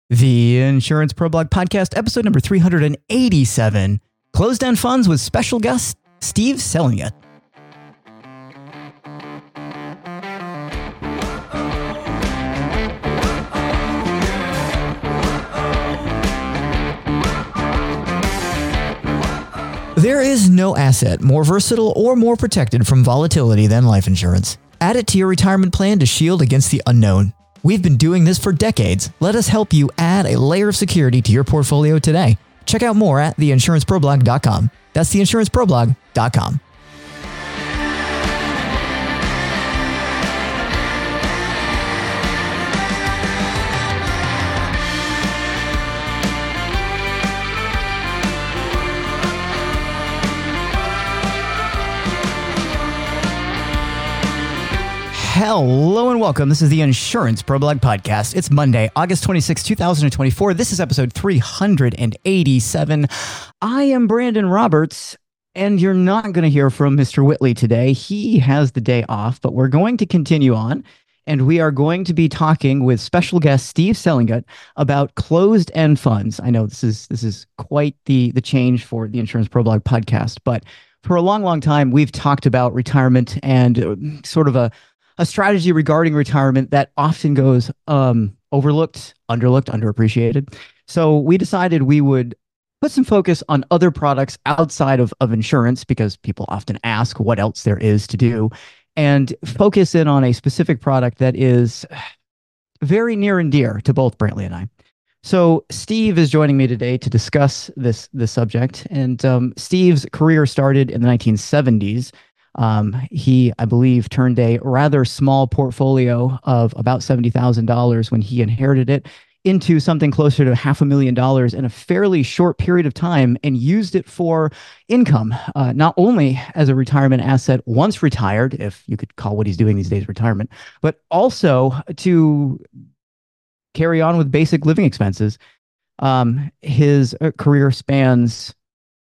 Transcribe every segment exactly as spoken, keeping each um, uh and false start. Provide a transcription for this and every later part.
The Insurance Pro Blog Podcast, episode number three hundred eighty-seven, Closed End Funds with special guest Steve Selinger. There is no asset more versatile or more protected from volatility than life insurance. Add it to your retirement plan to shield against the unknown. We've been doing this for decades. Let us help you add a layer of security to your portfolio today. Check out more at the insurance pro blog dot com. That's the insurance pro blog dot com. Hello and welcome. This is the Insurance Pro Blog Podcast. It's Monday, August twenty-sixth, two thousand twenty-four. This is episode three hundred eighty-seven. I am Brandon Roberts, and you're not going to hear from Mister Whitley today. He has the day off, but we're going to continue on, and we are going to be talking with special guest Steve Selinger about closed-end funds. I know this is this is quite the, the change for the Insurance Pro Blog Podcast, but for a long, long time, we've talked about retirement and uh, sort of a A strategy regarding retirement that often goes um, overlooked, underlooked, underappreciated. So we decided we would put some focus on other products outside of, of insurance, because people often ask what else there is to do, and focus in on a specific product that is very near and dear to both Brantley and I. So Steve is joining me today to discuss this, this subject. And um, Steve's career started in the nineteen seventies. Um, he, I believe, turned a rather small portfolio of about seventy thousand dollars when he inherited it into something closer to half a million dollars in a fairly short period of time, and used it for income, uh, not only as a retirement asset once retired, if you could call what he's doing these days retirement, but also to carry on with basic living expenses. Um, his uh, career spans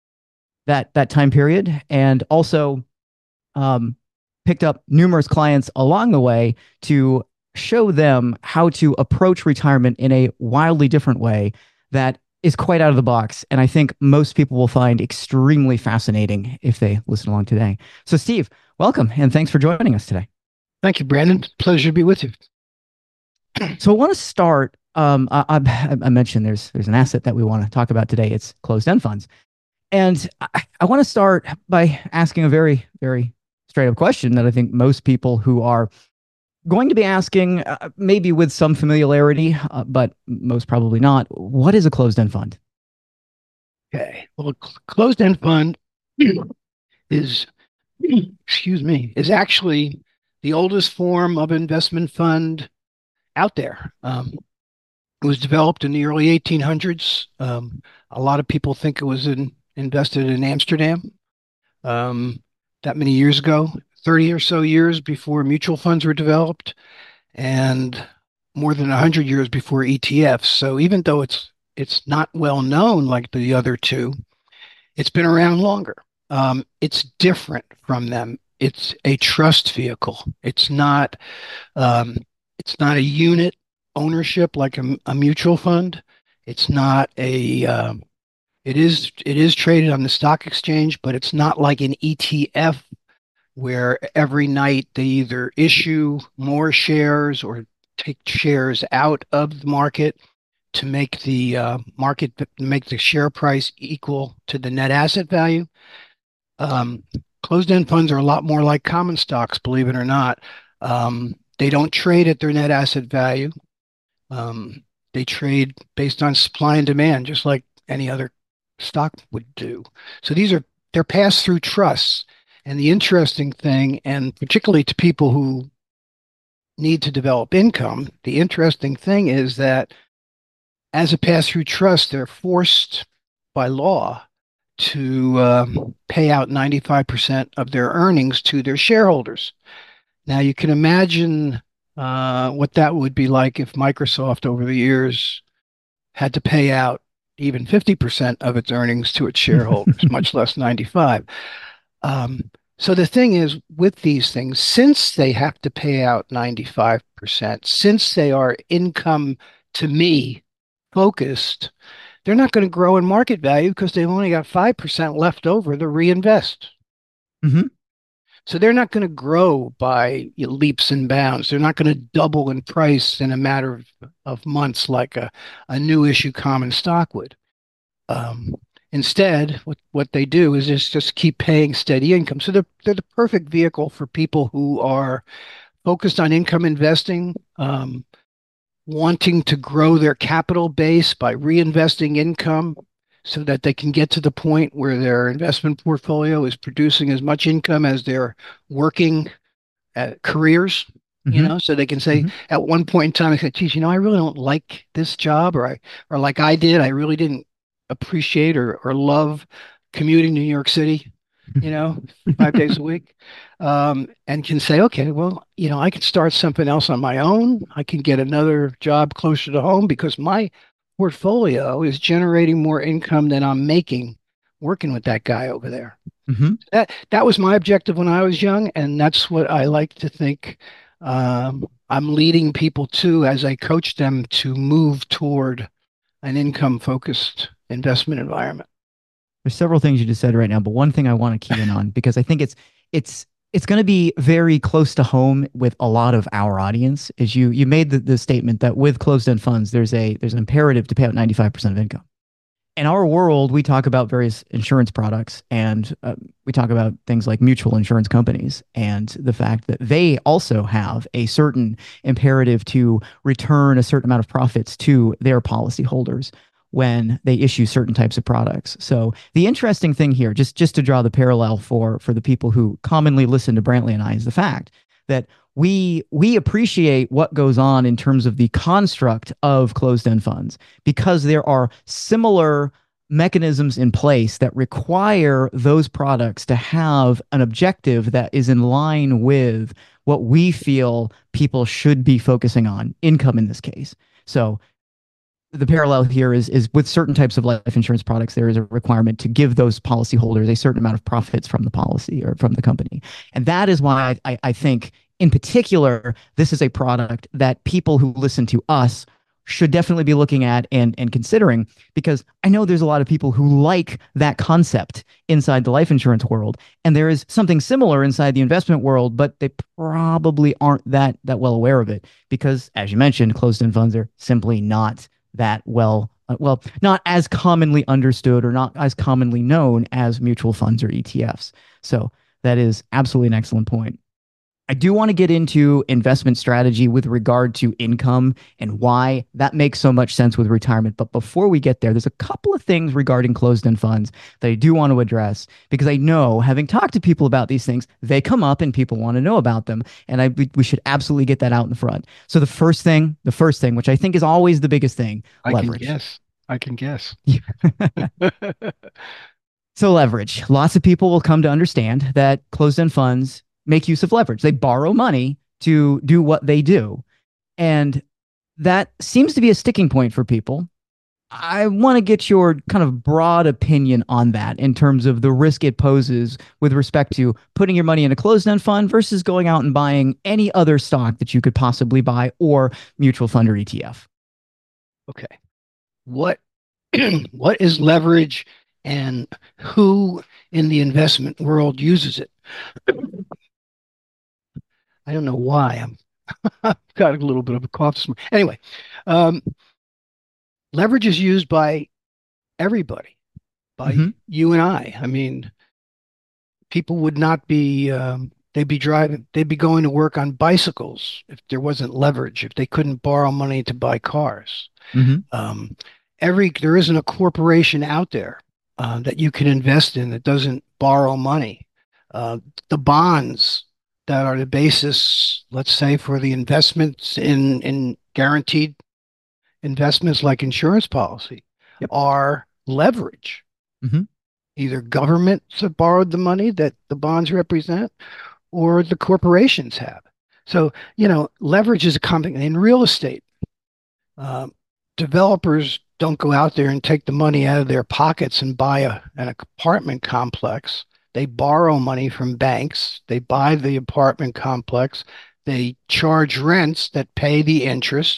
that, that time period, and also Um, picked up numerous clients along the way to show them how to approach retirement in a wildly different way that is quite out of the box, and I think most people will find extremely fascinating if they listen along today. So Steve, welcome, and thanks for joining us today. Thank you, Brandon. Pleasure to be with you. So I want to start, um, I, I, I mentioned there's, there's an asset that we want to talk about today. It's closed-end funds. And I, I want to start by asking a very, very straight up question that I think most people who are going to be asking, uh, maybe with some familiarity, uh, but most probably not. What is a closed-end fund? Okay. Well, a cl- closed-end fund is, excuse me, is actually the oldest form of investment fund out there. Um, it was developed in the early eighteen hundreds. Um, a lot of people think it was in, invested in Amsterdam. Um, that many years ago, thirty or so years before mutual funds were developed, and more than one hundred years before E T Fs. So even though it's it's not well known like the other two, it's been around longer. Um, it's different from them. It's a trust vehicle. It's not um, it's not a unit ownership like a, a mutual fund. It's not a um, It is it is traded on the stock exchange, but it's not like an E T F where every night they either issue more shares or take shares out of the market to make the uh, market make the share price equal to the net asset value. Um, closed-end funds are a lot more like common stocks, believe it or not. Um, they don't trade at their net asset value. Um, they trade based on supply and demand, just like any other stock would do. So these are, they're pass-through trusts. And the interesting thing, and particularly to people who need to develop income, the interesting thing is that as a pass-through trust, they're forced by law to um, pay out ninety-five percent of their earnings to their shareholders. Now you can imagine uh, what that would be like if Microsoft over the years had to pay out even fifty percent of its earnings to its shareholders, much less ninety-five. Um, so the thing is, with these things, since they have to pay out ninety-five percent, since they are income to me focused, they're not going to grow in market value because they've only got five percent left over to reinvest. Hmm. So they're not going to grow by you know, leaps and bounds. They're not going to double in price in a matter of, of months like a, a new issue common stock would. Um, Instead, what, what they do is just, just keep paying steady income. So they're, they're the perfect vehicle for people who are focused on income investing, um, wanting to grow their capital base by reinvesting income so that they can get to the point where their investment portfolio is producing as much income as their working uh, careers, you Hmm. know, so they can say Hmm. at one point in time, I said, geez, you know, I really don't like this job, or I, or like I did, I really didn't appreciate or, or love commuting to New York City, you know, five days a week, um, and can say, okay, well, you know, I can start something else on my own. I can get another job closer to home because my portfolio is generating more income than I'm making working with that guy over there. Hmm. That that was my objective when I was young, and that's what I like to think um, I'm leading people to as I coach them to move toward an income focused investment environment. There's several things you just said right now, but one thing I want to key in on because I think it's it's it's going to be very close to home with a lot of our audience. Is you you made the, the statement that with closed-end funds, there's a there's an imperative to pay out ninety-five percent of income. In our world, we talk about various insurance products and uh, we talk about things like mutual insurance companies and the fact that they also have a certain imperative to return a certain amount of profits to their policyholders when they issue certain types of products. So the interesting thing here, just just to draw the parallel for for the people who commonly listen to Brantley and I, is the fact that we we appreciate what goes on in terms of the construct of closed-end funds because there are similar mechanisms in place that require those products to have an objective that is in line with what we feel people should be focusing on, income in this case. So the parallel here is is with certain types of life insurance products, there is a requirement to give those policyholders a certain amount of profits from the policy or from the company. And that is why I, I think, in particular, this is a product that people who listen to us should definitely be looking at and, and considering because I know there's a lot of people who like that concept inside the life insurance world. And there is something similar inside the investment world, but they probably aren't that that well aware of it because, as you mentioned, closed-end funds are simply not that well uh, well not as commonly understood or not as commonly known as mutual funds or E T Fs. So that is absolutely an excellent point. I do want to get into investment strategy with regard to income and why that makes so much sense with retirement. But before we get there, there's a couple of things regarding closed-end funds that I do want to address because I know, having talked to people about these things, they come up and people want to know about them. And I we should absolutely get that out in the front. So the first thing, the first thing, which I think is always the biggest thing, I can leverage. guess. I can guess. So leverage. Lots of people will come to understand that closed-end funds make use of leverage. They borrow money to do what they do. And that seems to be a sticking point for people. I want to get your kind of broad opinion on that in terms of the risk it poses with respect to putting your money in a closed-end fund versus going out and buying any other stock that you could possibly buy or mutual fund or E T F. Okay. What what is leverage and who in the investment world uses it? I don't know why. I'm I've got a little bit of a cough this morning. Anyway, um, leverage is used by everybody, by Mm-hmm. you and I. I mean, people would not be um, they'd be driving they'd be going to work on bicycles if there wasn't leverage, if they couldn't borrow money to buy cars. Mm-hmm. Um, every there isn't a corporation out there uh, that you can invest in that doesn't borrow money. Uh, the bonds that are the basis, let's say, for the investments in in guaranteed investments like insurance policy, Yep. are leverage. Mm-hmm. Either governments have borrowed the money that the bonds represent, or the corporations have. So, you know, leverage is a common in real estate. Um, Developers don't go out there and take the money out of their pockets and buy a, an apartment complex. They borrow money from banks. They buy the apartment complex. They charge rents that pay the interest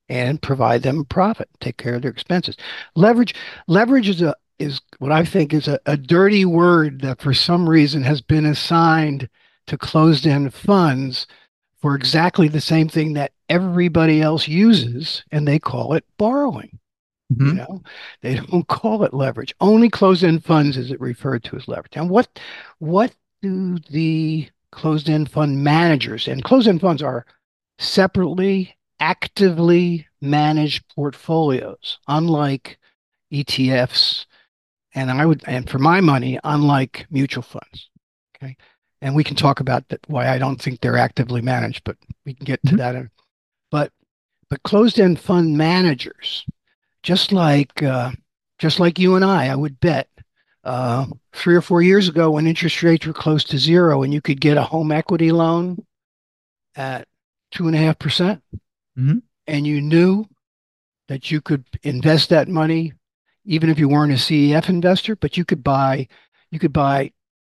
and provide them a profit, take care of their expenses. Leverage leverage is a is what I think is a, a dirty word that for some reason has been assigned to closed-end funds for exactly the same thing that everybody else uses, and they call it borrowing. You Hmm. know, they don't call it leverage. Only closed-end funds is it referred to as leverage. And what what do the closed-end fund managers, and closed-end funds are separately, actively managed portfolios, unlike E T Fs, and I would, and for my money, unlike mutual funds. Okay. And we can talk about that, why I don't think they're actively managed, but we can get to Hmm. that. In, but but closed-end fund managers, just like uh, just like you and I, I would bet uh, three or four years ago when interest rates were close to zero and you could get a home equity loan at two and a half percent, Hmm. and you knew that you could invest that money, even if you weren't a C E F investor, but you could buy you could buy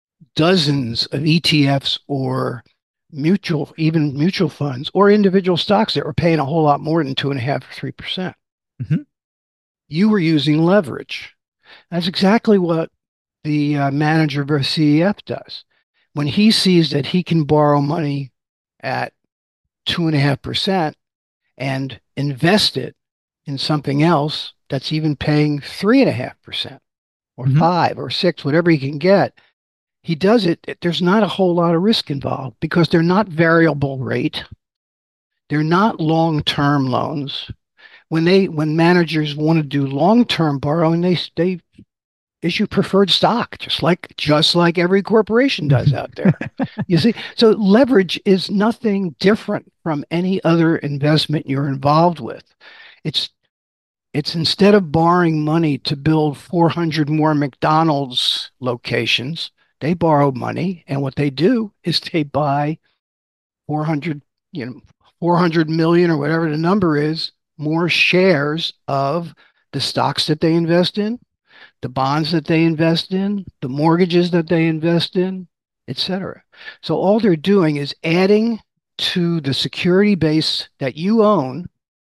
dozens of E T Fs or mutual, even mutual funds or individual stocks that were paying a whole lot more than two and a half or three percent. Hmm. You were using leverage. That's exactly what the uh, manager of a C E F does. When he sees that he can borrow money at two and a half percent and invest it in something else that's even paying three and a half percent or Hmm. five or six, whatever he can get, he does it. There's not a whole lot of risk involved because they're not variable rate. They're not long-term loans. When they when managers want to do long-term borrowing, they they issue preferred stock, just like just like every corporation does out there. You see, so leverage is nothing different from any other investment you're involved with. It's it's instead of borrowing money to build four hundred more McDonald's locations, they borrow money, and what they do is they buy four hundred, you know, four hundred million or whatever the number is, more shares of the stocks that they invest in, the bonds that they invest in, the mortgages that they invest in, et cetera. So all they're doing is adding to the security base that you own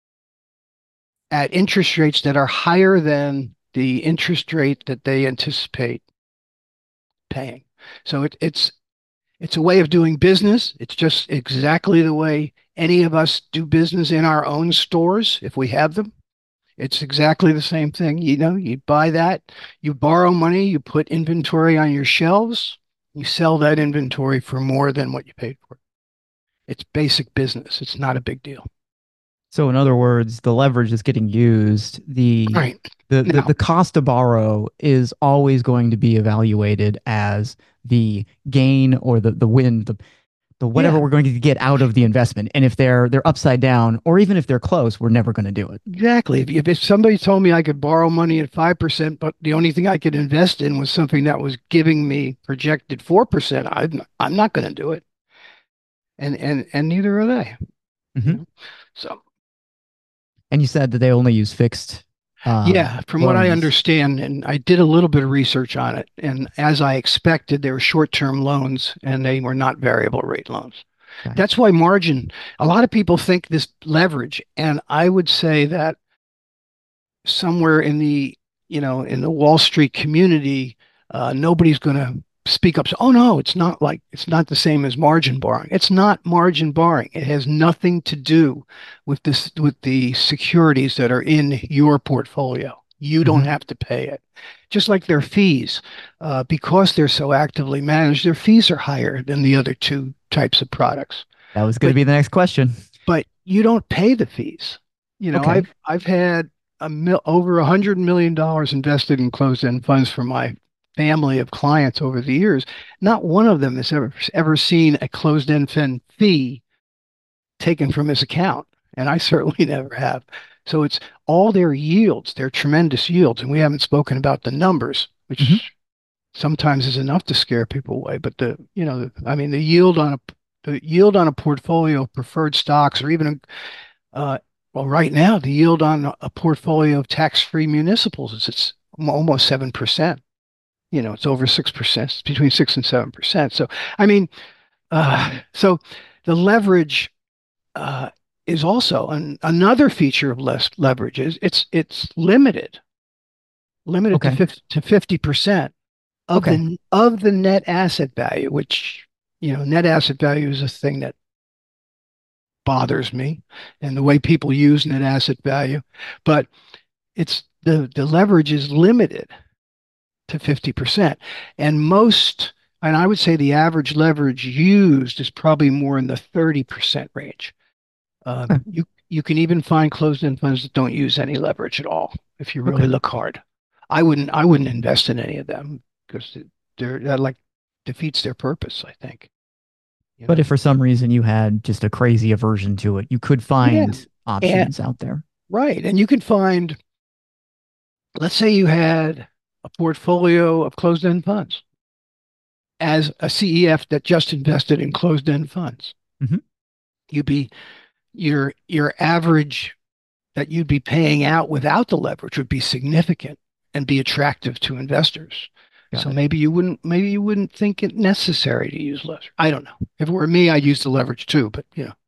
at interest rates that are higher than the interest rate that they anticipate paying. So it, it's it's a way of doing business. It's just exactly the way any of us do business in our own stores if we have them. It's exactly the same thing. You know, you buy that, you borrow money, you put inventory on your shelves, you sell that inventory for more than what you paid for. It's basic business. It's not a big deal. So in other words, the leverage is getting used. All The right. the, the Now, the cost to borrow is always going to be evaluated as the gain or the the win, the the whatever yeah, we're going to get out of the investment. And if they're they're upside down, or even if they're close, we're never going to do it. exactly. If, if if somebody told me I could borrow money at five percent, but the only thing I could invest in was something that was giving me projected four percent, I'm, I'm not going to do it. And, and, and neither are they, you Hmm. know? So And you said that they only use fixed uh, yeah, from what I loans. understand, and I did a little bit of research on it, and as I expected, they were short-term loans and they were not variable rate loans. Okay. That's why margin, a lot of people think this leverage, and I would say that somewhere in the, you know, in the Wall Street community, uh, nobody's going to speak up. So, oh no, it's not like it's not the same as margin borrowing. It's not margin borrowing. It has nothing to do with this with the securities that are in your portfolio. You don't Hmm. have to pay it. Just like their fees, uh, because they're so actively managed, their fees are higher than the other two types of products. That was going to But be the next question. but you don't pay the fees. You know, Okay. I've I've had a mil over a hundred million dollars invested in closed-end funds for my family of clients over the years. Not one of them has ever ever seen a closed-end fund fee taken from his account, and I certainly never have. So it's all their yields, their tremendous yields, and we haven't spoken about the numbers, Hmm. which sometimes is enough to scare people away. But the you know, I mean, the yield on a the yield on a portfolio of preferred stocks or even uh, well, right now, the yield on a portfolio of tax-free municipals is it's almost seven percent. You know, it's over six percent. It's between six and seven percent. So, I mean, uh, so the leverage, uh, is also an, another feature of less leverage is it's it's limited, limited to Okay. fifty to fifty percent of Okay. the of the net asset value, which, you know, net asset value is a thing that bothers me and the way people use net asset value. But it's the the leverage is limited to fifty percent. And most, and I would say the average leverage used is probably more in the thirty percent range. Um, Okay. you you can even find closed-end funds that don't use any leverage at all if you really Okay. look hard. I wouldn't I wouldn't invest in any of them because they're that like defeats their purpose, I think. You But know? if for some reason you had just a crazy aversion to it, you could Yeah. find And options out there. right. And you can find, let's say you had a portfolio of closed-end funds as a C E F that just invested in closed-end funds. Hmm. You'd be your your average that you'd be paying out without the leverage would be significant and be attractive to investors. Got So it. maybe you wouldn't maybe you wouldn't think it necessary to use leverage. I don't know. If it were me, I'd use the leverage too, but you know.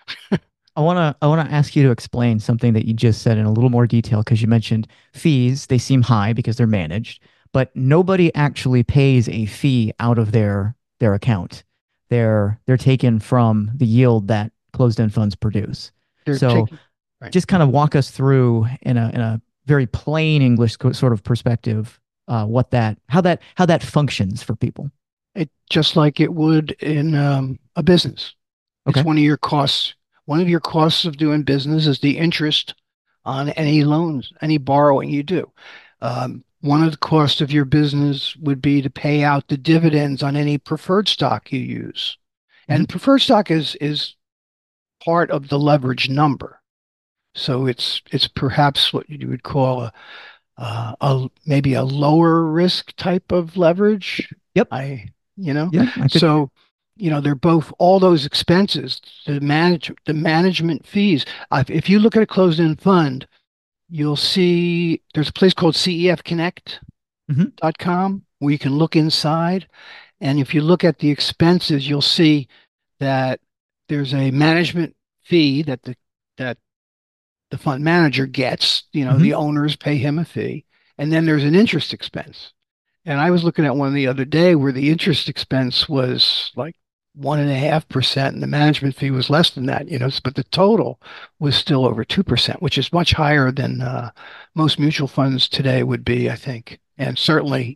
I want to I want to ask you to explain something that you just said in a little more detail because you mentioned fees, they seem high because they're managed, but nobody actually pays a fee out of their their account. They're they're taken from the yield that closed-end funds produce. They're So taking right. just kind of walk us through in a in a very plain English sort of perspective, uh, what that how that how that functions for people. It just like it would in um, a business. It's Okay. one of your costs. One of your costs of doing business is the interest on any loans, any borrowing you do. Um, one of the costs of your business would be to pay out the dividends on any preferred stock you use. Hmm. And preferred stock is is part of the leverage number. So it's it's perhaps what you would call a, uh, a maybe a lower risk type of leverage. Yep. I, you know, Yeah, I could. so, you know, they're both all those expenses, the manage the management fees. Uh, if you look at a closed-end fund, you'll see there's a place called C E F connect Hmm. dot com where you can look inside. And if you look at the expenses, you'll see that there's a management fee that the that the fund manager gets, you know, Hmm. the owners pay him a fee, and then there's an interest expense. And I was looking at one the other day where the interest expense was like one and a half percent, and the management fee was less than that, you know, but the total was still over two percent, which is much higher than uh, most mutual funds today would be, I think. And certainly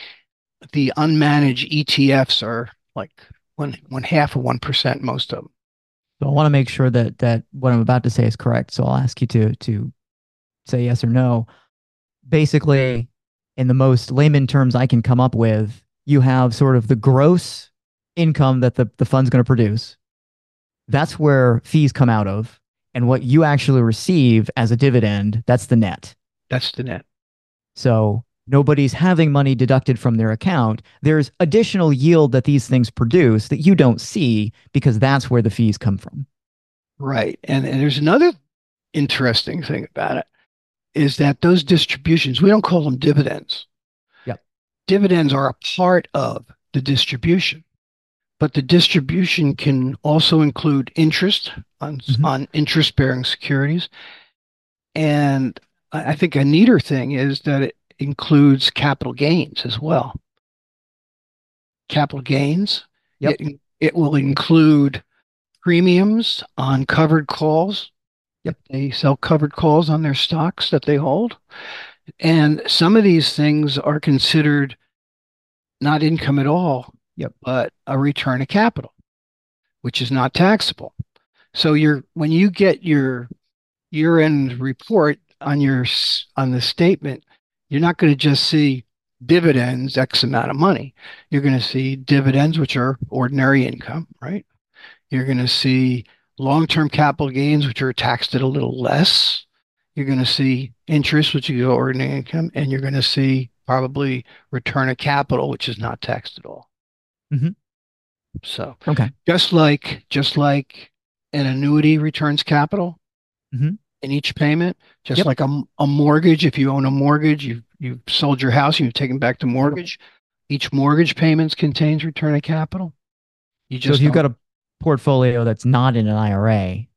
the unmanaged E T Fs are like one one half of one percent, most of them. So I want to make sure that that what I'm about to say is correct. So I'll ask you to to say yes or no. Basically, in the most layman terms I can come up with, you have sort of the gross income that the, the fund's going to produce. That's where fees come out of. And what you actually receive as a dividend, that's the net. That's the net. So nobody's having money deducted from their account. There's additional yield that these things produce that you don't see because that's where the fees come from. Right. And, and there's another interesting thing about it is that those distributions, we don't call them dividends. Yep. Dividends are a part of the distribution, but the distribution can also include interest on, Mm-hmm. on interest bearing securities. And I I think a neater thing is that it includes capital gains as well. Capital gains, Yep. it, it will include premiums on covered calls. Yep. They sell covered calls on their stocks that they hold. And some of these things are considered not income at all, Yep. but a return of capital, which is not taxable. So you're when you get your year-end report on your on the statement, you're not going to just see dividends X amount of money. You're going to see dividends, which are ordinary income, right? You're going to see long-term capital gains, which are taxed at a little less. You're going to see interest, which is ordinary income, and you're going to see probably return of capital, which is not taxed at all. Mm-hmm. So Okay. just like just like an annuity returns capital Mm-hmm. in each payment, just Yep. like a, a mortgage, if you own a mortgage, you've you've sold your house and you've taken back the mortgage, each mortgage payments contains return of capital. You So just if you've don't. got a portfolio that's not in an I R A,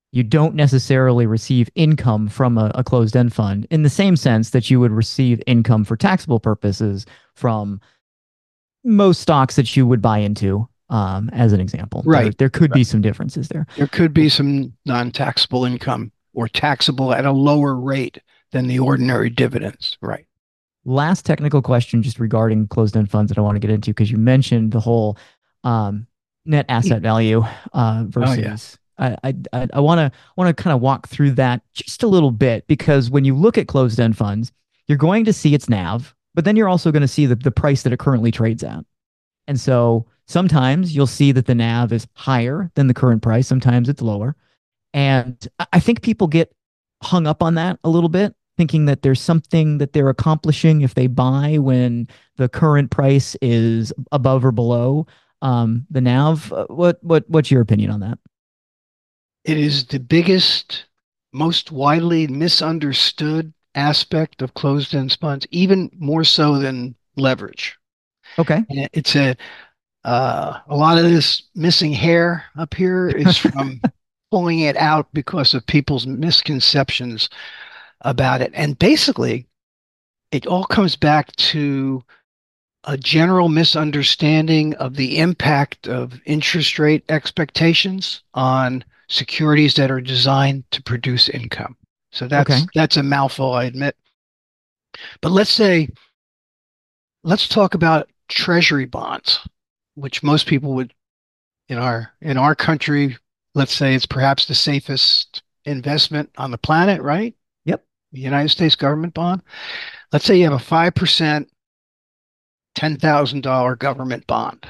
You don't necessarily receive income from a, a closed end fund in the same sense that you would receive income for taxable purposes from most stocks that you would buy into, um, as an example. There, Right. there could Right. be some differences there. There could be some non-taxable income or taxable at a lower rate than the ordinary dividends. Right. Last technical question just regarding closed end funds that I want to get into because you mentioned the whole um, net asset value uh, Oh yeah. versus. I I I want to want to kind of walk through that just a little bit because when you look at closed end funds, you're going to see its N A V, but then you're also going to see the, the price that it currently trades at. And so sometimes you'll see that the N A V is higher than the current price, sometimes it's lower. And I think people get hung up on that a little bit, thinking that there's something that they're accomplishing if they buy when the current price is above or below um, the N A V. Uh, What what what's your opinion on that? It is the biggest, most widely misunderstood aspect of closed-end funds, even more so than leverage. Okay. And it's a uh, a lot of this missing hair up here is from pulling it out because of people's misconceptions about it. And basically, it all comes back to a general misunderstanding of the impact of interest rate expectations on securities that are designed to produce income. So Okay. that's that's a mouthful, I admit. But let's say let's talk about treasury bonds, which most people would in our in our country, let's say it's perhaps the safest investment on the planet, right? Yep. The United States government bond. Let's say you have a five percent ten thousand dollars government bond.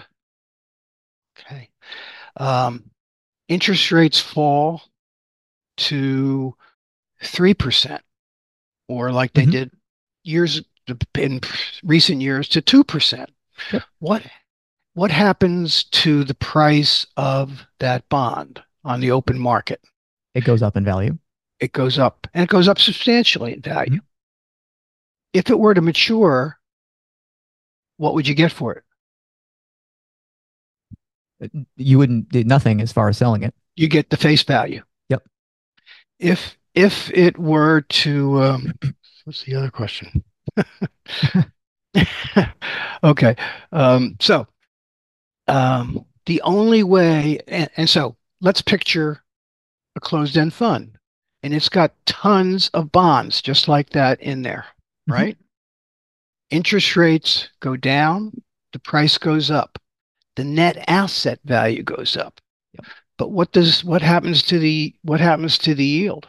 Okay. Um, interest rates fall to three percent, or like they Hmm. did years in recent years to two percent. Yep. What what happens to the price of that bond on the open market? It goes up in value. It goes up, and it goes up substantially in value. Mhm. If it were to mature, what would you get for it? You wouldn't do nothing as far as selling it. You get the face value. Yep. If if it were to, um, what's the other question? Okay, um, so um, the only way, and, and so let's picture a closed-end fund, and it's got tons of bonds just like that in there, Hmm. right? Interest rates go down, the price goes up, the net asset value goes up. Yep. But what does what happens to the what happens to the yield?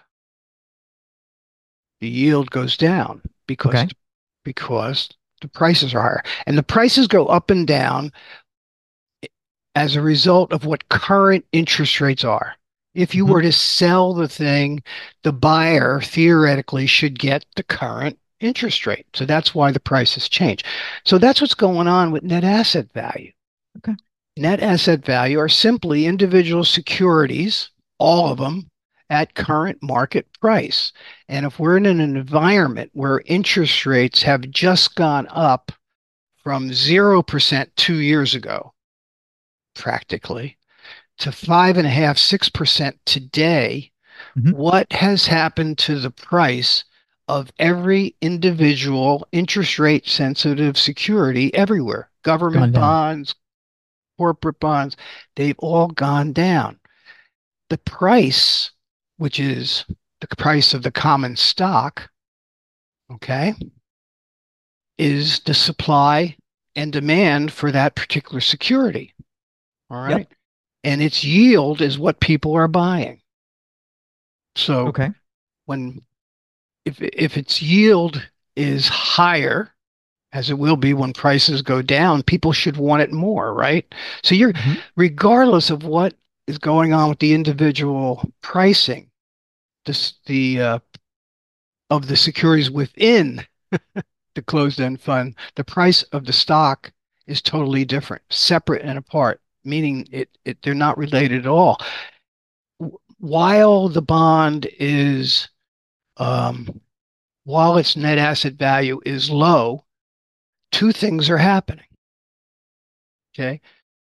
The yield goes down because Okay. because the prices are higher. And the prices go up and down as a result of what current interest rates are. If you Hmm. were to sell the thing, the buyer theoretically should get the current interest rate. So that's why the prices change. So that's what's going on with net asset value. Okay. Net asset value are simply individual securities, all of them, at current market price. And if we're in an environment where interest rates have just gone up from zero percent two years ago, practically, to five and a half, six percent today, Hmm. what has happened to the price of every individual interest rate sensitive security everywhere? Gone Government down. bonds, corporate bonds, they've all gone down. The price, which is the price of the common stock, okay, is the supply and demand for that particular security. All Yep. right. And its yield is what people are buying. So Okay. when if if its yield is higher, as it will be when prices go down, people should want it more, right? So you're Hmm. regardless of what is going on with the individual pricing, this the uh, of the securities within the closed-end fund, the price of the stock is totally different, separate and apart, meaning it, it they're not related at all. While the bond is um, while its net asset value is low, two things are happening. Okay.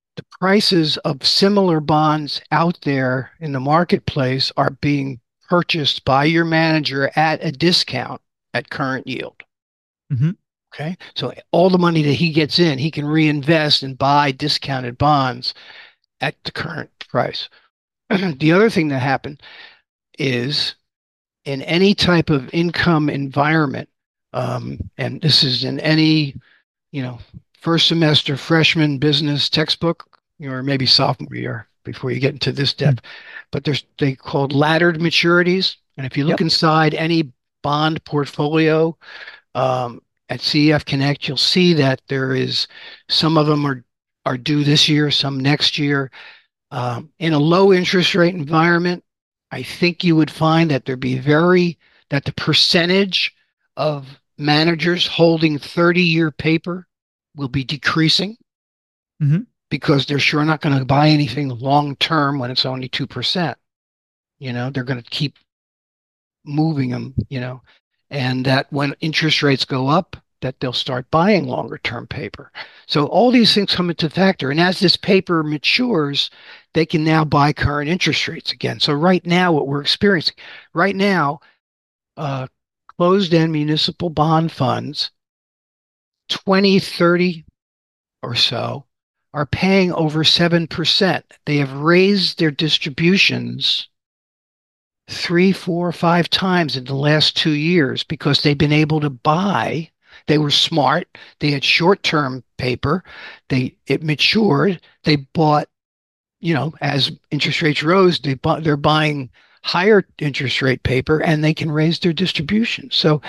the prices of similar bonds out there in the marketplace are being purchased by your manager at a discount at current yield. Mm-hmm. Okay. So all the money that he gets in, he can reinvest and buy discounted bonds at the current price. The other thing that happened is in any type of income environment, um, and this is in any, you know, first semester freshman business textbook, or maybe sophomore year before you get into this depth, but there's they called laddered maturities. And if you look Yep. inside any bond portfolio, um, at C E F Connect, you'll see that there is some of them are are due this year, some next year. Um, in a low interest rate environment, I think you would find that there'd be very that the percentage of managers holding thirty year paper will be decreasing Mm-hmm. because they're sure not going to buy anything long term when it's only two percent. You know, they're going to keep moving them, you know, and that when interest rates go up, that they'll start buying longer term paper. So all these things come into factor. And as this paper matures, they can now buy current interest rates again. So right now, what we're experiencing right now, uh, closed end municipal bond funds, twenty, thirty or so, are paying over seven percent. They have raised their distributions three, four, five times in the last two years because they've been able to buy. They were smart. They had short-term paper. They it matured. They bought, you know, as interest rates rose, they bought, they're buying higher interest rate paper and they can raise their distribution. So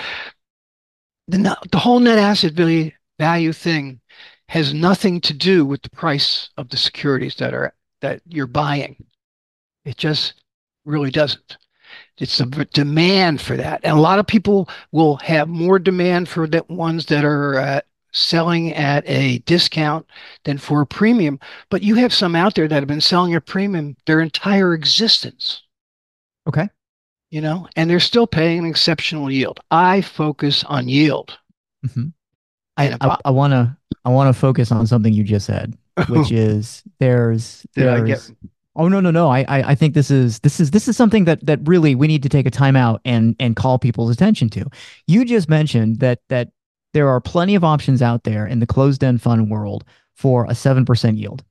the the whole net asset value value thing has nothing to do with the price of the securities that are that you're buying. It just really doesn't. It's a demand for that. And a lot of people will have more demand for the ones that are uh, selling at a discount than for a premium. But you have some out there that have been selling a premium their entire existence, Okay. you know, and they're still paying an exceptional yield. I focus on yield. Mm-hmm. I And if I, I, I want to I want to focus on something you just said, which is there's did I get there's oh no no no I, I I think this is this is this is something that that really we need to take a time out and and call people's attention to. You just mentioned that that there are plenty of options out there in the closed end fund world for a seven percent yield.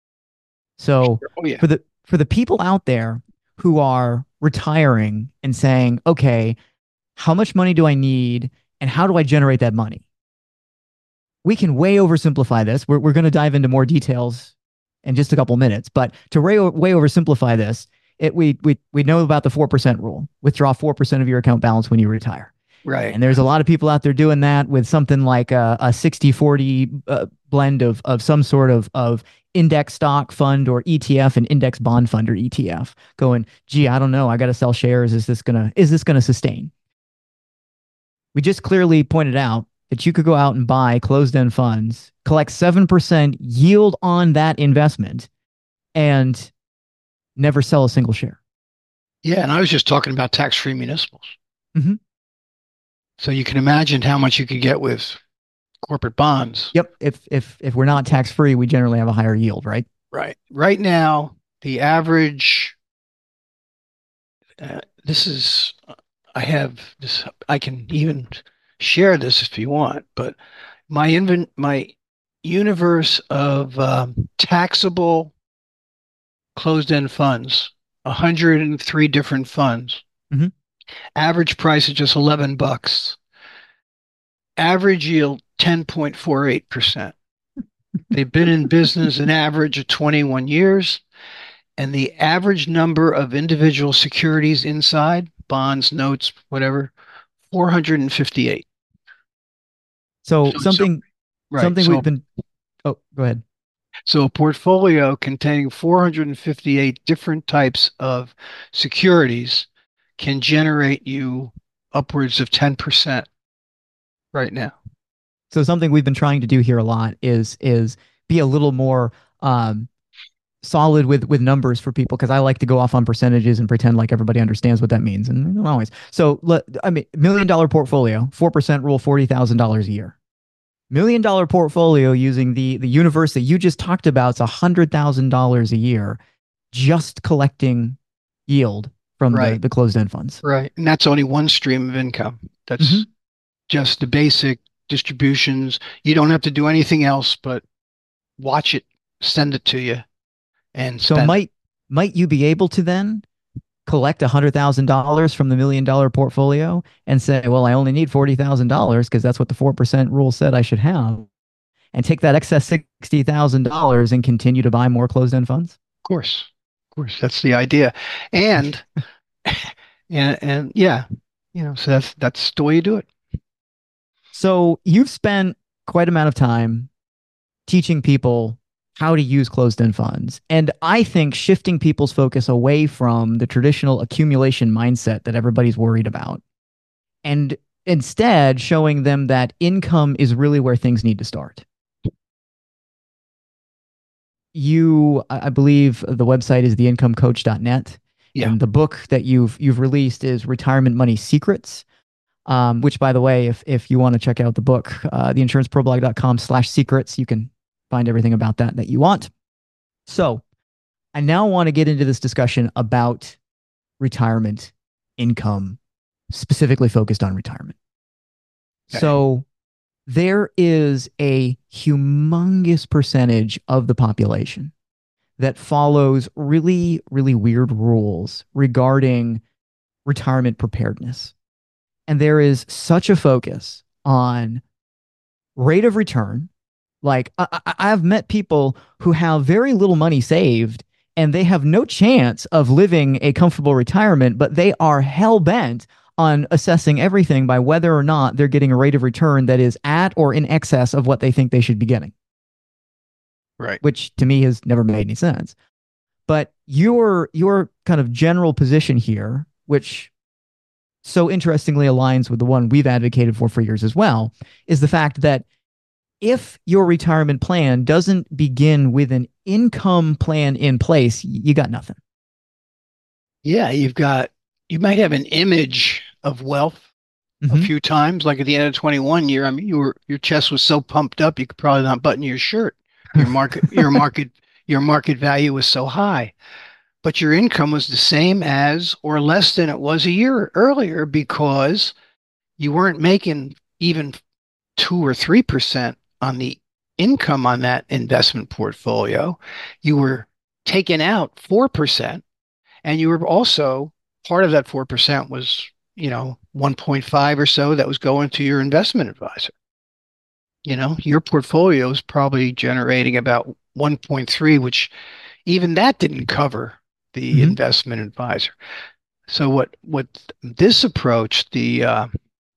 So oh yeah. for the for the people out there who are retiring and saying, okay, how much money do I need and how do I generate that money? We can way oversimplify this. We're, we're going to dive into more details in just a couple minutes. But to way, way oversimplify this, it, we, we, we know about the four percent rule. Withdraw four percent of your account balance when you retire. Right. And there's a lot of people out there doing that with something like a, a sixty forty uh, blend of, of some sort of, of index stock fund or E T F, an index bond fund or E T F, going, gee, I don't know. I got to sell shares. Is this going to, is this going to sustain? We just clearly pointed out that you could go out and buy closed-end funds, collect seven percent yield on that investment, and never sell a single share. Yeah, and I was just talking about tax-free municipals. Mm-hmm. So you can imagine how much you could get with corporate bonds. Yep. If if if we're not tax-free, we generally have a higher yield, right? Right. Right now, the average, uh, this is, I have this, I can even share this if you want, but my invent, my universe of um, taxable closed-end funds, one hundred three different funds. Mm-hmm. Average price is just eleven bucks. Average yield ten point four eight percent. They've been in business an average of twenty-one years, and the average number of individual securities inside, bonds, notes, whatever, four hundred fifty-eight. So, So, something so right. something So, we've been oh, go ahead. so a portfolio containing four hundred fifty-eight different types of securities can generate you upwards of ten percent right now. So something we've been trying to do here a lot is is be a little more um, solid with with numbers for people because I like to go off on percentages and pretend like everybody understands what that means, and not always. So I mean, million dollar portfolio, four percent rule, forty thousand dollars a year. million dollar portfolio using the the universe that you just talked about, it's a hundred thousand dollars a year just collecting yield from the Right. the closed end funds. Right. And that's only one stream of income. Hmm. That's just the basic distributions. You don't have to do anything else but watch it, send it to you, and So spend it. might might you be able to then collect a hundred thousand dollars from the million dollar portfolio and say, well, I only need forty thousand dollars because that's what the four percent rule said I should have, and take that excess sixty thousand dollars and continue to buy more closed end funds? Of course. Of course. That's the idea. And and and yeah, you know, so that's that's the way you do it. So you've spent quite amount of time teaching people how to use closed end funds. And I think shifting people's focus away from the traditional accumulation mindset that everybody's worried about, and instead showing them that income is really where things need to start. You, I believe the website is the income coach dot net. Yeah. And the book that you've you've released is Retirement Money Secrets. Um, which, by the way, if if you want to check out the book, uh, the insurance pro blog dot com slash secrets, you can find everything about that that you want. So I now want to get into this discussion about retirement income, specifically focused on retirement. Okay. So there is a humongous percentage of the population that follows really, really weird rules regarding retirement preparedness. And there is such a focus on rate of return. Like I, I, have met people who have very little money saved and they have no chance of living a comfortable retirement, but they are hell bent on assessing everything by whether or not they're getting a rate of return that is at or in excess of what they think they should be getting. Right. Which to me has never made any sense. But your your kind of general position here, which so interestingly aligns with the one we've advocated for for years as well, is the fact that if your retirement plan doesn't begin with an income plan in place, you got nothing. Yeah, you've got, you might have an image of wealth mm-hmm. a few times, like at the end of twenty-one year. I mean, you were, your chest was so pumped up, you could probably not button your shirt. Your market, your market, your market value was so high, but your income was the same as or less than it was a year earlier because you weren't making even two or three percent on the income on that investment portfolio. You were taking out four percent, and you were also, part of that four percent was, you know, one point five or so that was going to your investment advisor. You know, your portfolio is probably generating about one point three, which even that didn't cover the mm-hmm. investment advisor. So what what this approach, the uh,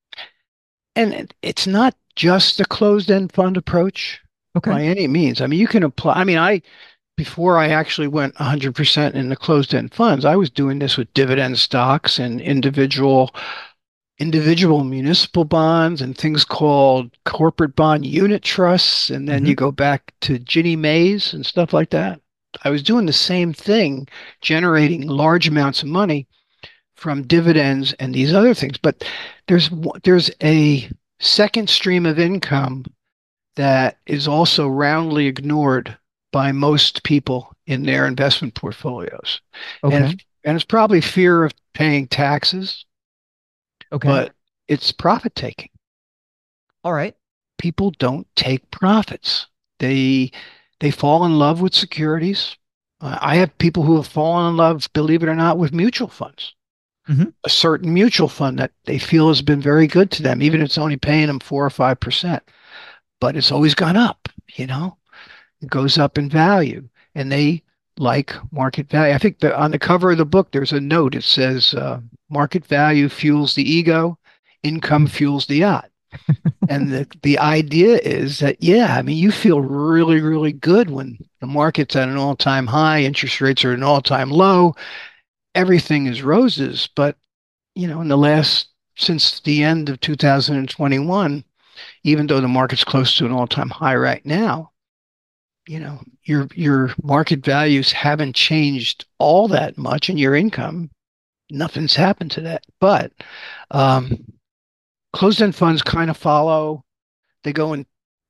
and it's not just a closed-end fund approach okay. by any means. I mean, you can apply. I mean, I before I actually went one hundred percent in the closed-end funds, I was doing this with dividend stocks and individual individual municipal bonds and things called corporate bond unit trusts. And then mm-hmm. you go back to Ginnie Mae's and stuff like that. I was doing the same thing, generating large amounts of money from dividends and these other things. But there's there's a second stream of income that is also roundly ignored by most people in their investment portfolios. Okay. And, it's, and it's probably fear of paying taxes. Okay. But it's profit taking. All right. People don't take profits. They they fall in love with securities. Uh, I have people who have fallen in love, believe it or not, with mutual funds. Mm-hmm. A certain mutual fund that they feel has been very good to them, even if it's only paying them four or five percent. But it's always gone up, you know. It goes up in value, and they like market value. I think that on the cover of the book, there's a note. It says, uh, market value fuels the ego, income fuels the yacht. And the, the idea is that, yeah, I mean, you feel really, really good when the market's at an all-time high, interest rates are at an all-time low, everything is roses. But, you know, in the last, since the end of two thousand twenty-one, even though the market's close to an all-time high right now, you know, your your market values haven't changed all that much, and your income, nothing's happened to that. But um, closed-end funds kind of follow. They go in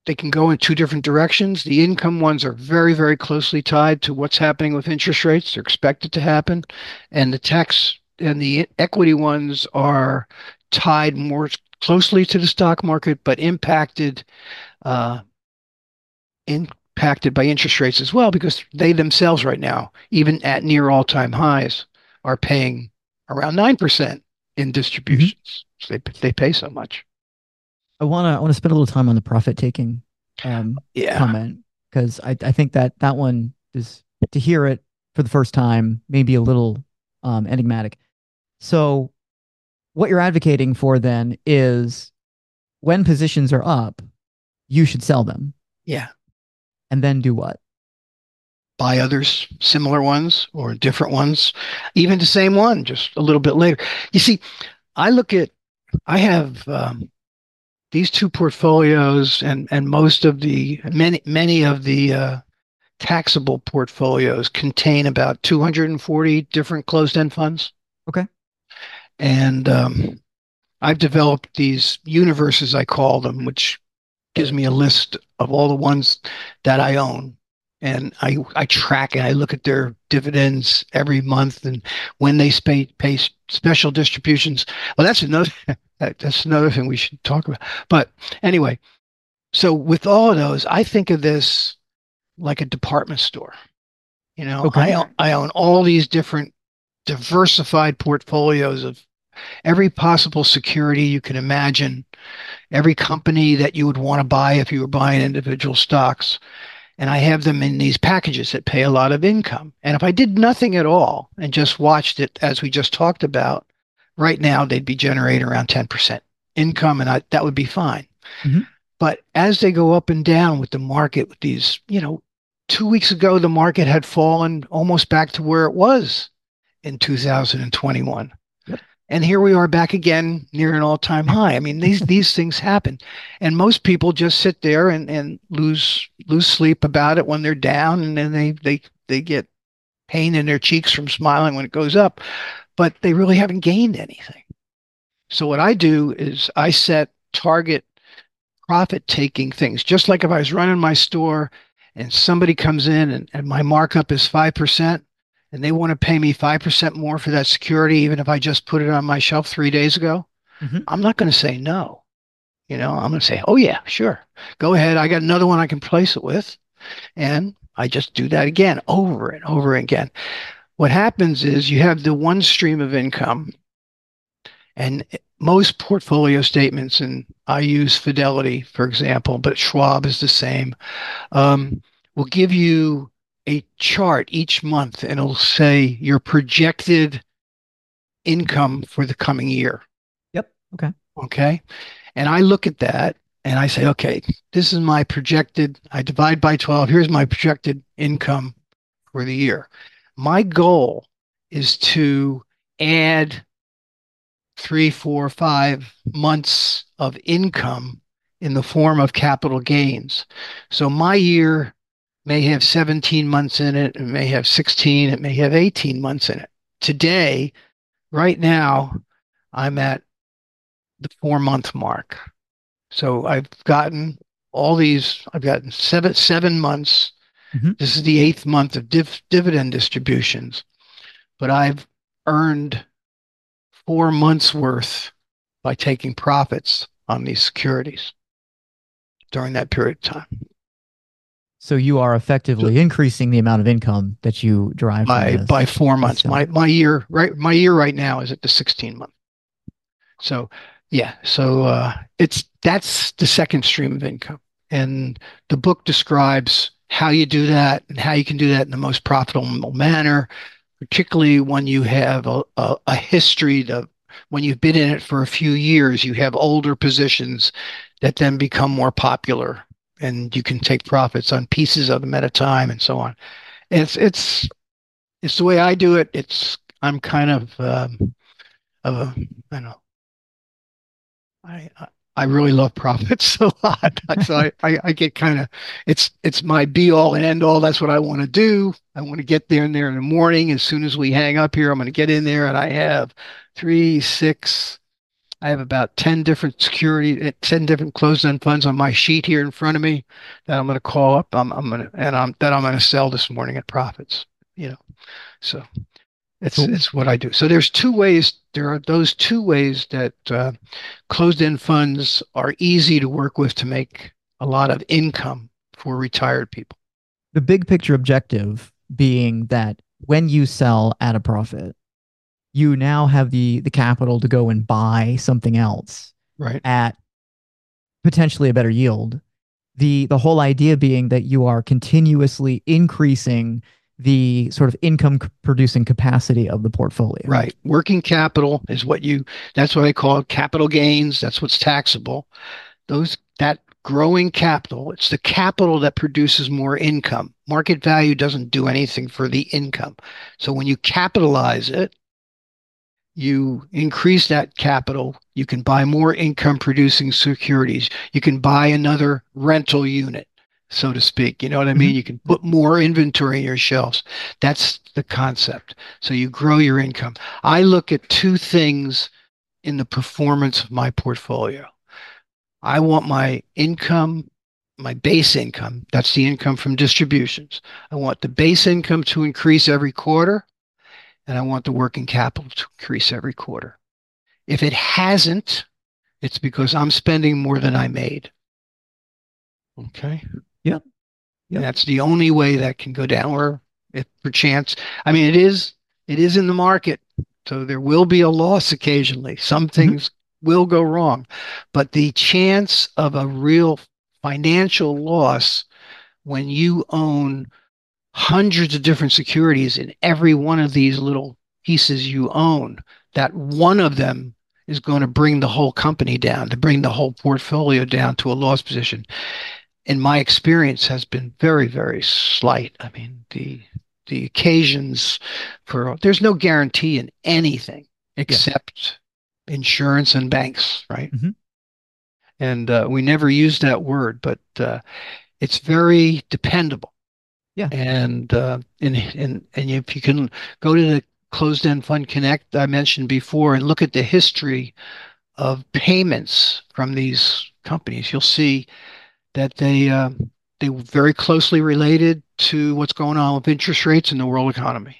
they can go in two different directions. The income ones are very, very closely tied to what's happening with interest rates. They're expected to happen. And the tax and the equity ones are tied more closely to the stock market, but impacted uh, impacted by interest rates as well, because they themselves right now, even at near all-time highs, are paying around nine percent in distributions. Mm-hmm. So they, they pay so much. I want to I want to spend a little time on the profit taking um, yeah. comment, because I, I think that that one is, to hear it for the first time, maybe a little um, enigmatic. So what you're advocating for then is, when positions are up, you should sell them. Yeah. And then do what? Buy others, similar ones or different ones, even the same one, just a little bit later. You see, I look at, I have um, these two portfolios, and and most of the many many of the uh, taxable portfolios contain about two hundred forty different closed-end funds. Okay. And um, I've developed these universes, I call them, which gives me a list of all the ones that I own. And I, I track and I look at their dividends every month and when they pay, pay special distributions. Well, that's another that's another thing we should talk about. But anyway, so with all of those, I think of this like a department store. You know, okay. I I own all these different diversified portfolios of every possible security you can imagine, every company that you would want to buy if you were buying individual stocks. And I have them in these packages that pay a lot of income. And if I did nothing at all and just watched it, as we just talked about, right now they'd be generating around ten percent income, and I, that would be fine. Mm-hmm. But as they go up and down with the market, with these, you know, two weeks ago, the market had fallen almost back to where it was in two thousand twenty-one. Yep. And here we are back again near an all-time high. I mean, these these things happen. And most people just sit there and, and lose lose sleep about it when they're down, and then they, they, they get pain in their cheeks from smiling when it goes up. But they really haven't gained anything. So what I do is I set target profit-taking things. Just like if I was running my store and somebody comes in and, and my markup is five percent, and they want to pay me five percent more for that security, even if I just put it on my shelf three days ago, mm-hmm. I'm not going to say no. You know, I'm going to say, oh, yeah, sure. Go ahead. I got another one I can place it with. And I just do that again, over and over again. What happens is you have the one stream of income, and most portfolio statements, and I use Fidelity, for example, but Schwab is the same, um, will give you a chart each month, and it'll say your projected income for the coming year. Yep. Okay. Okay. And I look at that and I say, okay, this is my projected, I divide by twelve. Here's my projected income for the year. My goal is to add three, four, five months of income in the form of capital gains. So my year may have seventeen months in it, it may have sixteen, it may have eighteen months in it. Today, right now, I'm at the four month mark. So I've gotten all these, I've gotten seven, seven months. Mm-hmm. This is the eighth month of div- dividend distributions, but I've earned four months worth by taking profits on these securities during that period of time. So you are effectively so, increasing the amount of income that you derive by from this. by four months. My my year right my year right now is at the sixteen month. So yeah, so uh, it's that's the second stream of income, and the book describes how you do that and how you can do that in the most profitable manner, particularly when you have a, a, a history of when you've been in it for a few years, you have older positions that then become more popular, and you can take profits on pieces of them at a time and so on. And it's it's it's the way I do it. It's I'm kind of um, of a I don't know. I I really love profits a lot, so I, I, I get kind of it's it's my be all and end all. That's what I want to do. I want to get there and there in the morning. As soon as we hang up here, I'm going to get in there, and I have three, six, I have about ten different security, eh, ten different closed-end funds on my sheet here in front of me that I'm going to call up. I'm, I'm going to, and I'm, that I'm going to sell this morning at profits, you know. So it's, Cool. it's what I do. So there's two ways, there are those two ways that uh, closed-end funds are easy to work with to make a lot of income for retired people. The big picture objective being that when you sell at a profit, you now have the the capital to go and buy something else Right. at potentially a better yield. The the whole idea being that you are continuously increasing the sort of income producing capacity of the portfolio. Right. Working capital is what you, that's what I call capital gains. That's what's taxable. Those, that growing capital, it's the capital that produces more income. Market value doesn't do anything for the income. So when you capitalize it, you increase that capital, you can buy more income producing securities. You can buy another rental unit, so to speak. You know what I mean? Mm-hmm. You can put more inventory in your shelves. That's the concept. So you grow your income. I look at two things in the performance of my portfolio. I want my income, my base income, that's the income from distributions. I want the base income to increase every quarter, and I want the working capital to increase every quarter. If it hasn't, it's because I'm spending more than I made. Okay. Yep. And Yep. that's the only way that can go down. Or if perchance, I mean, it is, it is in the market. So there will be a loss occasionally. Some Mm-hmm. things will go wrong, but the chance of a real financial loss when you own hundreds of different securities in every one of these little pieces you own, that one of them is going to bring the whole company down, to bring the whole portfolio down to a loss position. In my experience, has been very, very slight. I mean, the the occasions for, there's no guarantee in anything Yes. except insurance and banks, right? Mm-hmm. And uh, we never use that word, but uh, it's very dependable. Yeah. And uh, and and and if you can go to the Closed End Fund Connect I mentioned before and look at the history of payments from these companies, you'll see that they uh, they were very closely related to what's going on with interest rates in the world economy.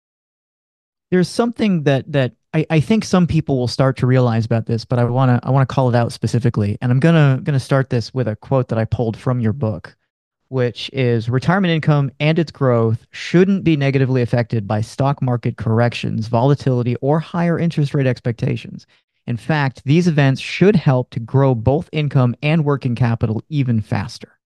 There's something that that I, I think some people will start to realize about this, but I wanna I wanna call it out specifically. And I'm gonna gonna start this with a quote that I pulled from your book, which is retirement income and its growth shouldn't be negatively affected by stock market corrections, volatility, or higher interest rate expectations. In fact, these events should help to grow both income and working capital even faster.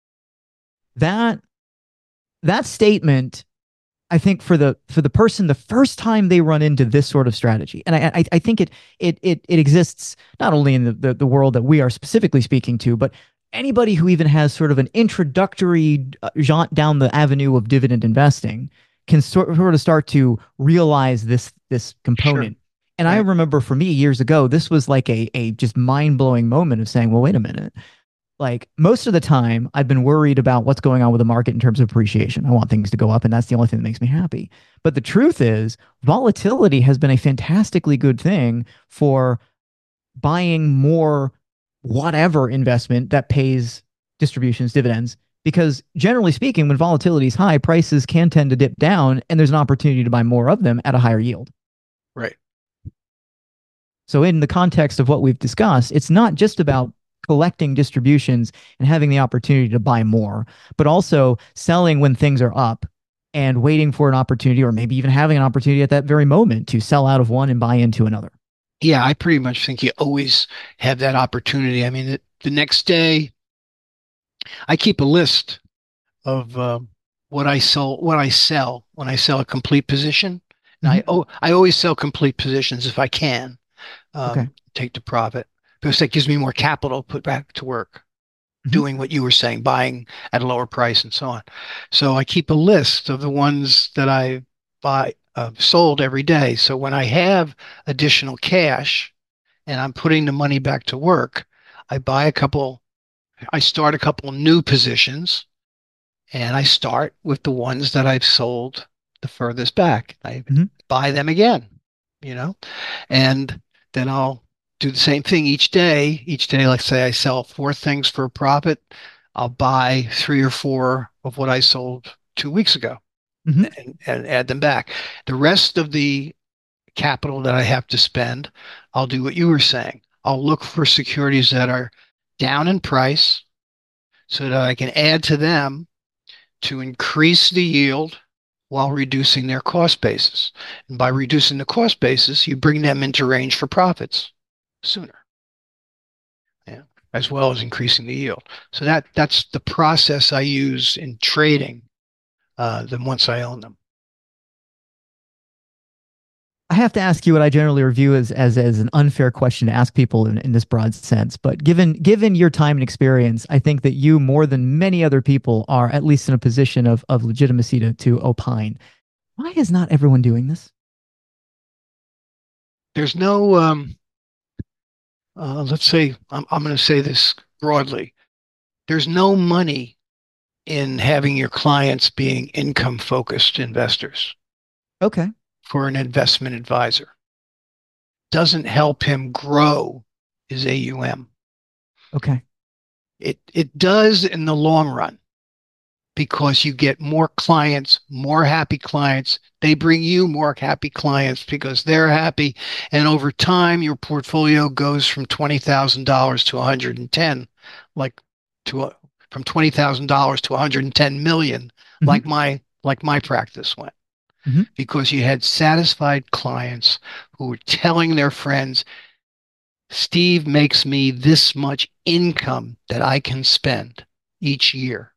That that statement, I think for the for the person, the first time they run into this sort of strategy, and I I, I think it it it it exists not only in the, the the world that we are specifically speaking to, but anybody who even has sort of an introductory uh, jaunt down the avenue of dividend investing can sort sort of start to realize this this Sure. component. And I Right. remember for me years ago, this was like a a just mind blowing moment of saying, well, wait a minute. Like most of the time, I've been worried about what's going on with the market in terms of appreciation. I want things to go up, and that's the only thing that makes me happy. But the truth is, volatility has been a fantastically good thing for buying more whatever investment that pays distributions, dividends. Because generally speaking, when volatility is high, prices can tend to dip down, and there's an opportunity to buy more of them at a higher yield. Right. So, in the context of what we've discussed, it's not just about collecting distributions and having the opportunity to buy more, but also selling when things are up and waiting for an opportunity, or maybe even having an opportunity at that very moment to sell out of one and buy into another. Yeah, I pretty much think you always have that opportunity. I mean, the, the next day, I keep a list of um, what I sell, what I sell when I sell a complete position. And Mm-hmm. I oh, I always sell complete positions if I can, Okay. um, take the profit because that gives me more capital to put back to work, Mm-hmm. doing what you were saying, buying at a lower price and so on. So I keep a list of the ones that I buy uh, sold every day. So when I have additional cash and I'm putting the money back to work, I buy a couple, I start a couple new positions and I start with the ones that I've sold the furthest back. I Mm-hmm. buy them again, you know, and then I'll do the same thing each day. Each day, let's say I sell four things for a profit, I'll buy three or four of what I sold two weeks ago Hmm. and, and add them back. The rest of the capital that I have to spend, I'll do what you were saying. I'll look for securities that are down in price so that I can add to them to increase the yield while reducing their cost basis. And by reducing the cost basis, you bring them into range for profits sooner, yeah, as well as increasing the yield. So that that's the process I use in trading uh, them once I own them. I have to ask you what I generally review as as, as an unfair question to ask people in, in this broad sense. But given given your time and experience, I think that you, more than many other people, are at least in a position of, of legitimacy to, to opine. Why is not everyone doing this? There's no, um, uh, let's say, I'm, I'm going to say this broadly. There's no money in having your clients being income focused investors Okay. for an investment advisor. Doesn't help him grow his A U M. Okay. It it does in the long run because you get more clients, more happy clients. They bring you more happy clients because they're happy. And over time, your portfolio goes from twenty thousand dollars to one hundred ten, like to a, from twenty thousand dollars to one hundred ten million, Hmm. like my like my practice went. Hmm. Because you had satisfied clients who were telling their friends, Steve makes me this much income that I can spend each year.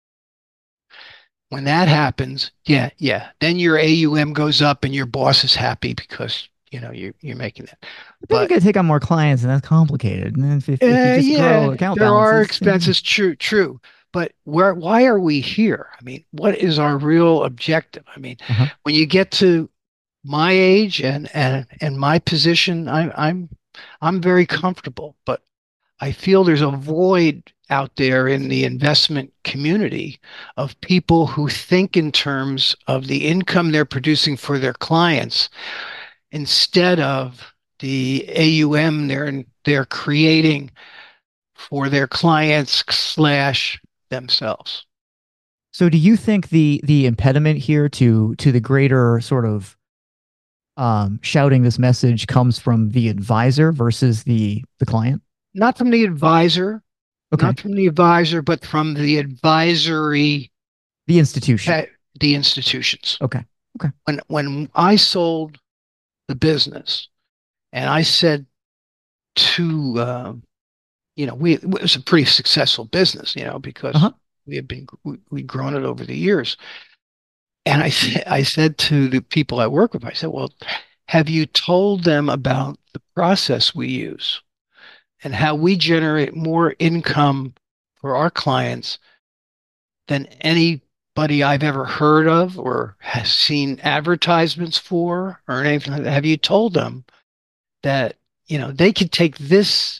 When that happens, yeah, yeah, then your A U M goes up and your boss is happy because you know you you're making that. But then you But got to take on more clients, and that's complicated. And if, if, if you uh, just grow yeah, account there are balances, then expenses. True, true. But where why are we here? I mean, what is our real objective? I mean, uh-huh. when you get to my age and and and my position, I, I'm I'm very comfortable, but I feel there's a void out there in the investment community of people who think in terms of the income they're producing for their clients instead of the A U M they're they're creating for their clients slash themselves. So do you think the the impediment here to to the greater sort of um, shouting this message comes from the advisor versus the the client? Not from the advisor, Okay. not from the advisor, but from the advisory, The institution. the institutions. Okay. Okay. When when I sold the business, and I said to, uh, you know, we it was a pretty successful business, you know, because Uh-huh. we had been we, we'd grown it over the years. And I I said to the people I work with, I said, well, have you told them about the process we use and how we generate more income for our clients than anybody I've ever heard of or has seen advertisements for or anything like that? Have you told them that, you know, they could take this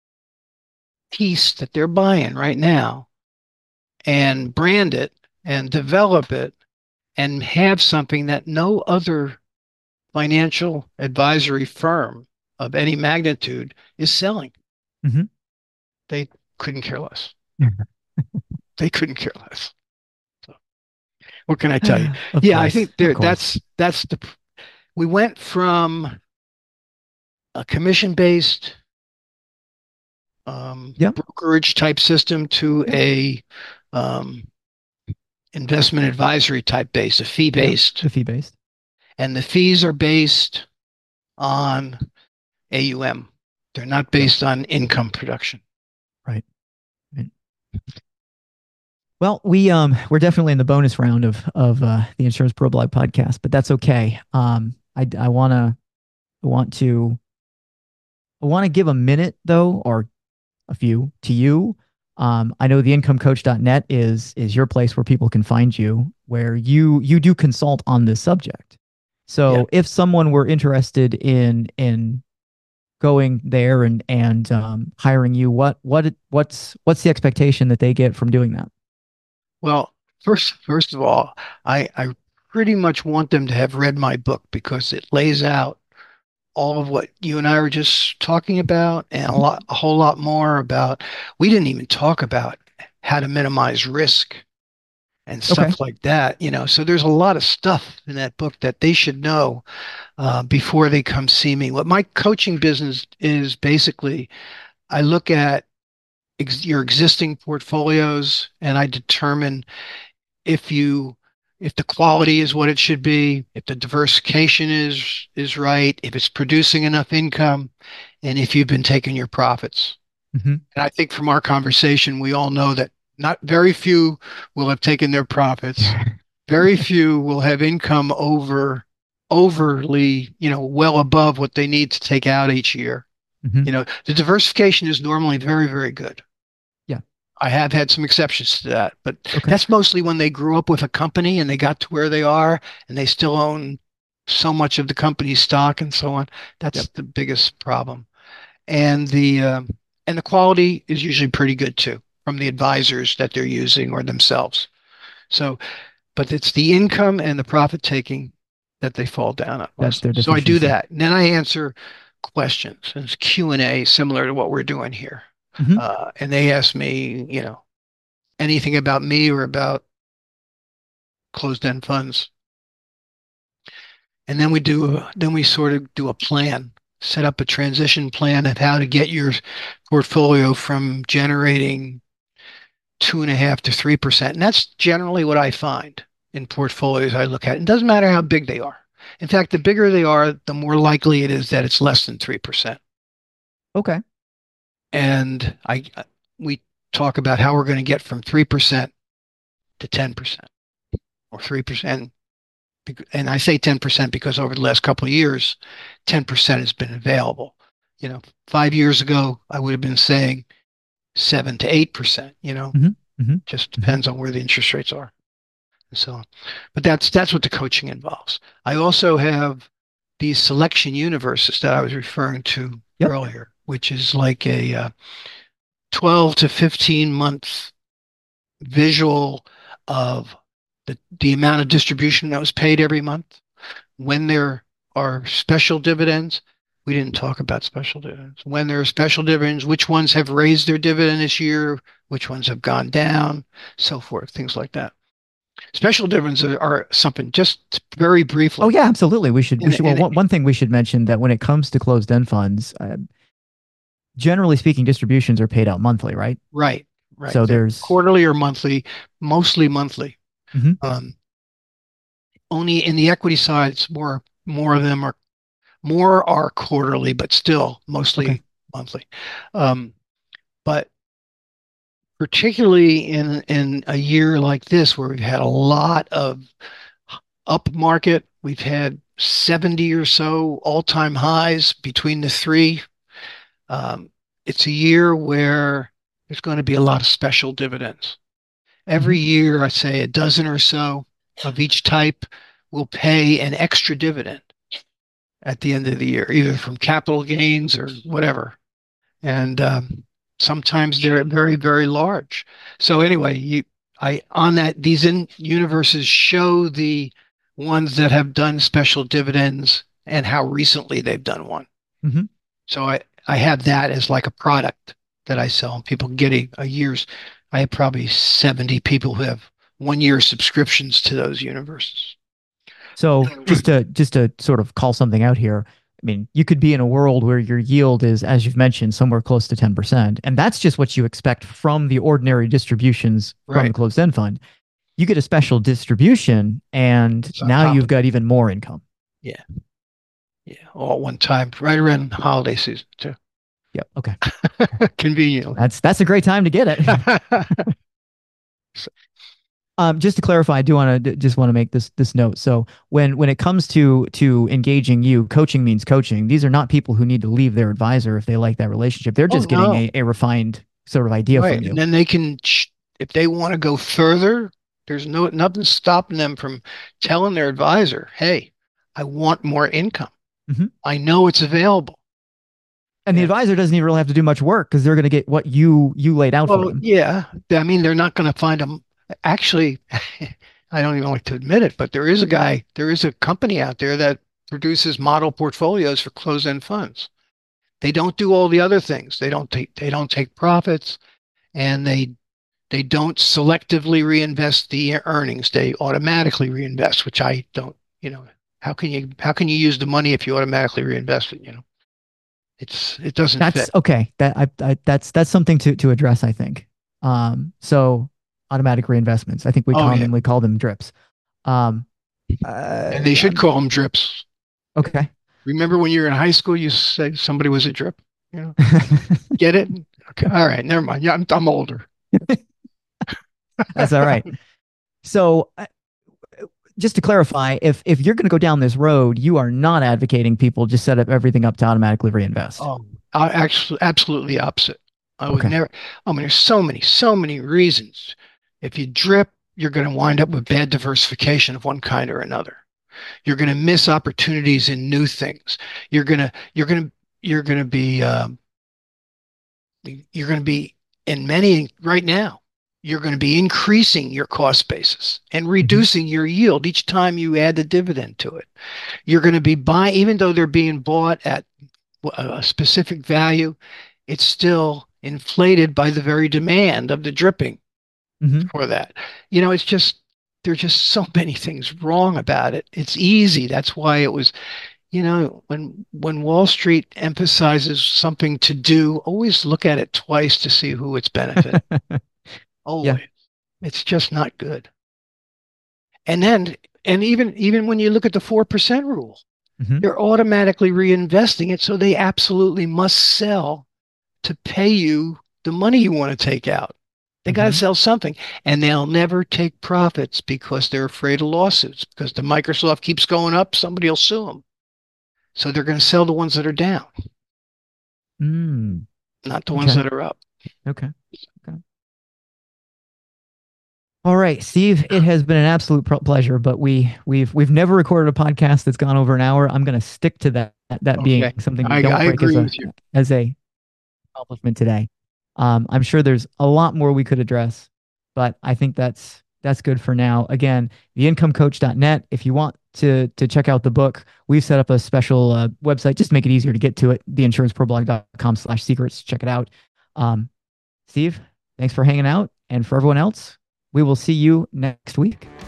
piece that they're buying right now and brand it and develop it and have something that no other financial advisory firm of any magnitude is selling? Hmm. They couldn't care less. They couldn't care less. So what can I tell you? Of Yeah, I course. think Of there course. that's that's the we went from a commission based um, Yep. brokerage type system to Yep. a um, investment advisory type base, a fee Yep. based, The fee based. and the fees are based on A U M. They're not Yep. based on income production. Right. Right. Well, we um we're definitely in the bonus round of of uh, the Insurance Pro Blog podcast, but that's okay. Um, I I wanna I want to I want to give a minute though, or a few to you. Um, I know the income coach dot net is is your place where people can find you, where you you do consult on this subject. Yeah. So if someone were interested in in going there and and um, hiring you, what what what's what's the expectation that they get from doing that? Well, first first of all, I I pretty much want them to have read my book because it lays out all of what you and I were just talking about, and a lot, a whole lot more about. We didn't even talk about how to minimize risk and Okay. stuff like that. You know, so there's a lot of stuff in that book that they should know uh, before they come see me. What my coaching business is basically, I look at ex your existing portfolios and I determine if you if the quality is what it should be, if the diversification is is right, if it's producing enough income, and if you've been taking your profits. Hmm. And I think from our conversation, we all know that not very few will have taken their profits. Very few will have income over overly, you know, well above what they need to take out each year. Hmm. You know, the diversification is normally very, very good. Yeah. I have had some exceptions to that, but Okay. that's mostly when they grew up with a company and they got to where they are and they still own so much of the company's stock and so on. Yep. That's the biggest problem. And the um, and the quality is usually pretty good too from the advisors that they're using or themselves. So, but it's the income and the profit taking that they fall down on That's mostly. their So I do deficiency. that. And then I answer questions. And it's Q and A similar to what we're doing here. Hmm. Uh, and they ask me, you know, anything about me or about closed-end funds. And then we do, a, then we sort of do a plan, set up a transition plan of how to get your portfolio from generating two and a half to three percent. And that's generally what I find in portfolios I look at. It doesn't matter how big they are. In fact, the bigger they are, the more likely it is that it's less than three percent. Okay. And I, we talk about how we're going to get from three percent to ten percent or three percent. And I say ten percent because over the last couple of years, ten percent has been available. You know, five years ago, I would have been saying seven to eight percent, you know, Hmm. Hmm. just Hmm. depends on where the interest rates are and so on. But that's that's what the coaching involves. I also have these selection universes that I was referring to Yep. earlier, which is like a uh, twelve to fifteen month visual of the, the amount of distribution that was paid every month. When there are special dividends, we didn't talk about special dividends. When there are special dividends, which ones have raised their dividend this year, which ones have gone down, so forth, things like that. Special dividends are, are something just very Oh briefly. yeah, absolutely. We should we In, should well in, one, one thing we should mention that when it comes to closed end funds, uh, generally speaking, distributions are paid out monthly, right? right, right. So They're there's quarterly or monthly, mostly monthly. Mhm. Um, only in the equity side, it's more more of them are more are quarterly, but still Okay. mostly monthly. Um, but particularly in in a year like this where we've had a lot of up market, we've had seventy or so all-time highs between the three. Um, it's a year where there's going to be a lot of special dividends. Hmm. Every year, I say a dozen or so of each type will pay an extra dividend at the end of the year, either from capital gains or whatever. And um, sometimes they're very, very large. So anyway, you, I on that these in universes show the ones that have done special dividends and how recently they've done one. Hmm. So I I have that as like a product that I sell, and people get a, a year's. I have probably seventy people who have one year subscriptions to those universes. So just to just to sort of call something out here, I mean, you could be in a world where your yield is, as you've mentioned, somewhere close to ten percent, and that's just what you expect from the ordinary distributions from the Right. closed end fund. You get a special distribution, and It's on now top you've of it. got even more income. Yeah. Yeah. All at one time, right around holiday season too. Yep. Okay. Conveniently. That's that's a great time to get it. Um, just to clarify, I do want to just want to make this this note. So when when it comes to to engaging you, coaching means coaching. These are not people who need to leave their advisor if they like that relationship. They're Oh just getting no. a, a refined sort of idea Right. from And you. then they can, if they want to go further, there's no nothing stopping them from telling their advisor, "Hey, I want more income. Hmm. I know it's available." And the And advisor doesn't even really have to do much work because they're going to get what you you laid out for well, them. yeah. I mean, they're not going to find them. Actually, I don't even like to admit it, but there is a guy, there is a company out there that produces model portfolios for closed-end funds. They don't do all the other things. They don't take they don't take profits, and they they don't selectively reinvest the earnings. They automatically reinvest, which I don't. You know, how can you how can you use the money if you automatically reinvest it? You know, it's it doesn't That's fit. okay. That I, I that's that's something to to address, I think. Um, so automatic reinvestments. I think we Oh yeah, commonly call them drips. Um, and they uh, should call them drips. okay. Remember when you were in high school, you say somebody was a drip. You know, get it? Okay, all right, never mind. Yeah, I'm I'm older. That's all right. So, uh, just to clarify, if if you're going to go down this road, you are not advocating people just set up everything up to automatically reinvest. Oh, I actually absolutely opposite. I would Okay. never. I mean, there's so many, so many reasons. If you drip, you're going to wind up with bad diversification of one kind or another. You're going to miss opportunities in new things. You're going to you're going to you're going to be um, you're going to be in many right now. You're going to be increasing your cost basis and reducing mm-hmm. your yield each time you add the dividend to it. You're going to be buying, even though they're being bought at a specific value, it's still inflated by the very demand of the dripping mm-hmm. for that. You know, it's just, there's just so many things wrong about it. It's easy. That's why it was, you know, when when Wall Street emphasizes something to do, always look at it twice to see who it's benefit. Always. Yeah. It's just not good. And then, and even even when you look at the four percent rule, mm-hmm. they're automatically reinvesting it, so they absolutely must sell to pay you the money you want to take out. They mm-hmm. got to sell something, and they'll never take profits because they're afraid of lawsuits. Because the Microsoft keeps going up, somebody will sue them. So they're going to sell the ones that are down, mm. not the okay. ones that are up. Okay. Okay. All right, Steve. It has been an absolute pleasure, but we we've we've never recorded a podcast that's gone over an hour. I'm going to stick to that. That okay. being something we I, don't I break as a you. as a accomplishment today. Um, I'm sure there's a lot more we could address, but I think that's that's good for now. Again, the income coach dot net. If you want to to check out the book, we've set up a special uh, website just to make it easier to get to it. the insurance pro blog dot com slash secrets. Check it out. Um, Steve, thanks for hanging out, and for everyone else, we will see you next week.